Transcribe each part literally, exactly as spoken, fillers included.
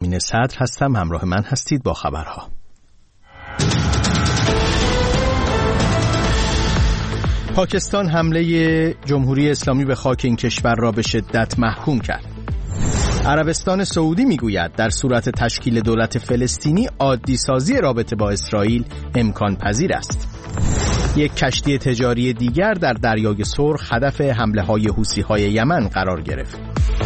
امین صدر هستم. همراه من هستید با خبرها. پاکستان حمله جمهوری اسلامی به خاک این کشور را به شدت محکوم کرد. عربستان سعودی میگوید در صورت تشکیل دولت فلسطینی عادی سازی رابطه با اسرائیل امکان پذیر است. یک کشتی تجاری دیگر در دریای سرخ هدف حمله های حوثی های یمن قرار گرفت.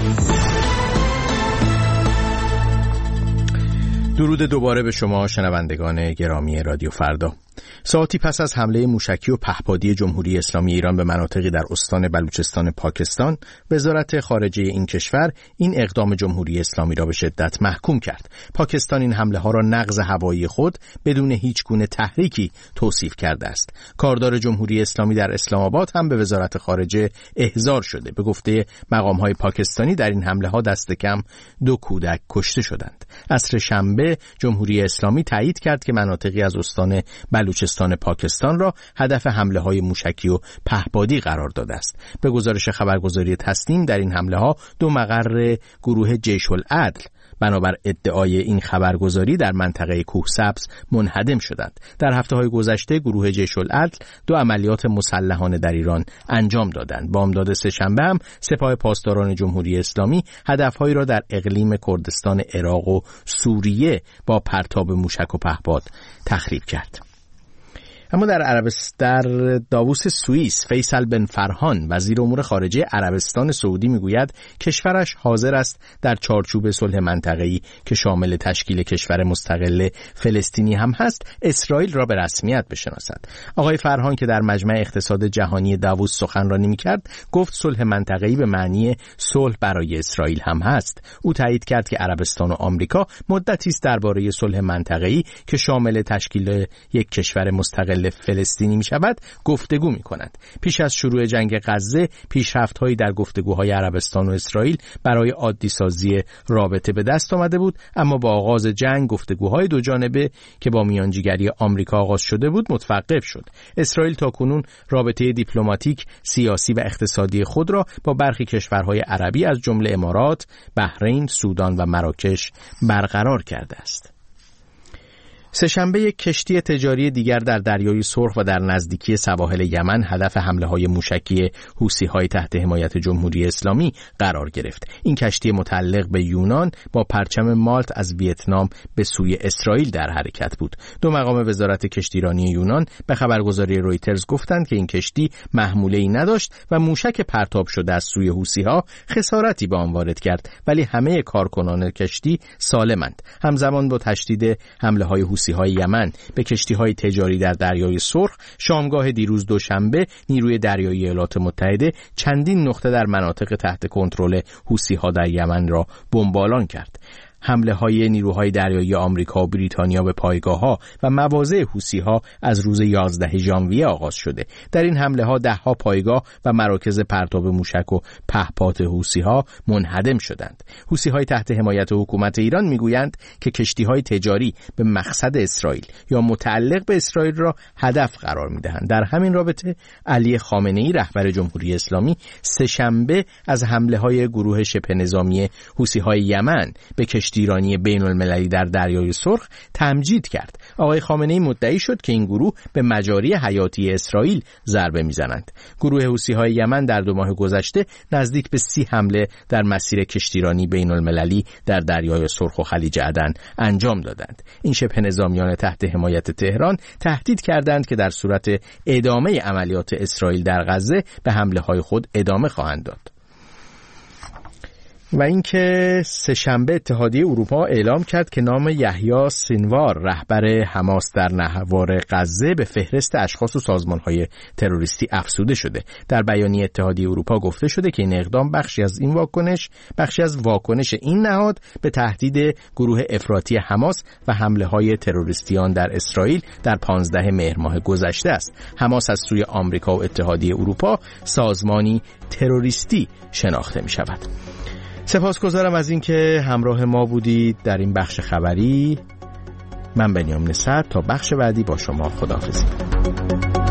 درود دوباره به شما شنوندگان گرامی رادیو فردا. ساعتی پس از حمله موشکی و پهپادی جمهوری اسلامی ایران به مناطقی در استان بلوچستان پاکستان، وزارت خارجه این کشور این اقدام جمهوری اسلامی را به شدت محکوم کرد. پاکستان این حمله ها را نقض هوایی خود بدون هیچ گونه تحریکی توصیف کرده است. کاردار جمهوری اسلامی در اسلام آباد هم به وزارت خارجه احضار شده. به گفته مقام های پاکستانی در این حمله ها دست کم دو کودک کشته شدند. عصر شنبه جمهوری اسلامی تایید کرد که مناطقی از استان بلوچستان پاکستان را هدف حمله های موشکی و پهپادی قرار داده است. به گزارش خبرگزاری تسنیم در این حمله ها دو مقر گروه جیش العدل بنابر ادعای این خبرگزاری در منطقه کوهسبز منهدم شدند. در هفته‌های گذشته گروه جیش العدل دو عملیات مسلحانه در ایران انجام دادند. بامداد سه‌شنبه هم سپاه پاسداران جمهوری اسلامی هدف‌هایی را در اقلیم کردستان عراق و سوریه با پرتاب موشک و پهپاد تخریب کرد. اما در عربستان در داووس سوئیس فیصل بن فرهان وزیر امور خارجه عربستان سعودی میگوید کشورش حاضر است در چارچوب صلح منطقه‌ای که شامل تشکیل کشور مستقل فلسطینی هم هست اسرائیل را به رسمیت بشناسد. آقای فرهان که در مجمع اقتصاد جهانی داووس سخنرانی میکرد گفت صلح منطقه‌ای به معنی صلح برای اسرائیل هم هست. او تایید کرد که عربستان و آمریکا مدتی است درباره صلح منطقه‌ای که شامل تشکیل یک کشور مستقل فلسطینی می شود گفتگو می کنند. پیش از شروع جنگ غزه پیشرفت‌هایی در گفتگوهای عربستان و اسرائیل برای عادی سازی رابطه به دست آمده بود، اما با آغاز جنگ گفتگوهای دو جانبه که با میانجیگری آمریکا آغاز شده بود متوقف شد. اسرائیل تاکنون رابطه دیپلماتیک، سیاسی و اقتصادی خود را با برخی کشورهای عربی از جمله امارات، بحرین، سودان و مراکش برقرار کرده است. سه‌شنبه یک کشتی تجاری دیگر در دریای سرخ و در نزدیکی سواحل یمن هدف حمله‌های موشکی حوثی‌های تحت حمایت جمهوری اسلامی قرار گرفت. این کشتی متعلق به یونان با پرچم مالت از ویتنام به سوی اسرائیل در حرکت بود. دو مقام وزارت کشتیرانی یونان به خبرگزاری رویترز گفتند که این کشتی محموله‌ای نداشت و موشک پرتاب شده از سوی حوثی‌ها خسارتی به آن وارد کرد، ولی همه کارکنان کشتی سالمند. همزمان با تشدید حمله‌های های یمن به کشتی‌های تجاری در دریای سرخ، شامگاه دیروز دوشنبه نیروی دریایی ایالات متحده چندین نقطه در مناطق تحت کنترل حوثی‌ها در یمن را بمباران کرد. حمله های نیروهای دریایی آمریکا و بریتانیا به پایگاه‌ها و مواضع حوثی‌ها از روز یازده ژانویه آغاز شده. در این حمله ها ده ها پایگاه و مراکز پرتاب موشک و پهپاد حوثی‌ها منهدم شدند. حوثی‌های تحت حمایت حکومت ایران میگویند که کشتی‌های تجاری به مقصد اسرائیل یا متعلق به اسرائیل را هدف قرار می‌دهند. در همین رابطه علی خامنه‌ای رهبر جمهوری اسلامی سه‌شنبه از حمله‌های گروه شبه نظامی حوثی‌های یمن به ایرانی بین المللی در دریای سرخ تمجید کرد. آقای خامنه‌ای مدعی شد که این گروه به مجاری حیاتی اسرائیل ضربه میزنند. گروه حوثی‌های یمن در دو ماه گذشته نزدیک به سی حمله در مسیر کشتیرانی بین المللی در دریای سرخ و خلیج عدن انجام دادند. این شبه نظامیان تحت حمایت تهران تهدید کردند که در صورت ادامه عملیات اسرائیل در غزه به حمله‌های خود ادامه خواهند داد. و اینکه سه‌شنبه اتحادیه اروپا اعلام کرد که نام یحیی سینوار رهبر حماس در نهوار غزه به فهرست اشخاص و سازمان‌های تروریستی افزوده شده. در بیانیه اتحادیه اروپا گفته شده که این اقدام بخشی از این واکنش بخشی از واکنش این نهاد به تهدید گروه افراطی حماس و حمله‌های تروریستیان در اسرائیل در پانزده مهر ماه گذشته است. حماس از سوی آمریکا و اتحادیه اروپا سازمانی تروریستی شناخته می‌شود. سپاسگزارم از اینکه همراه ما بودید در این بخش خبری. من بنیامین صدر تا بخش بعدی با شما خداحافظی.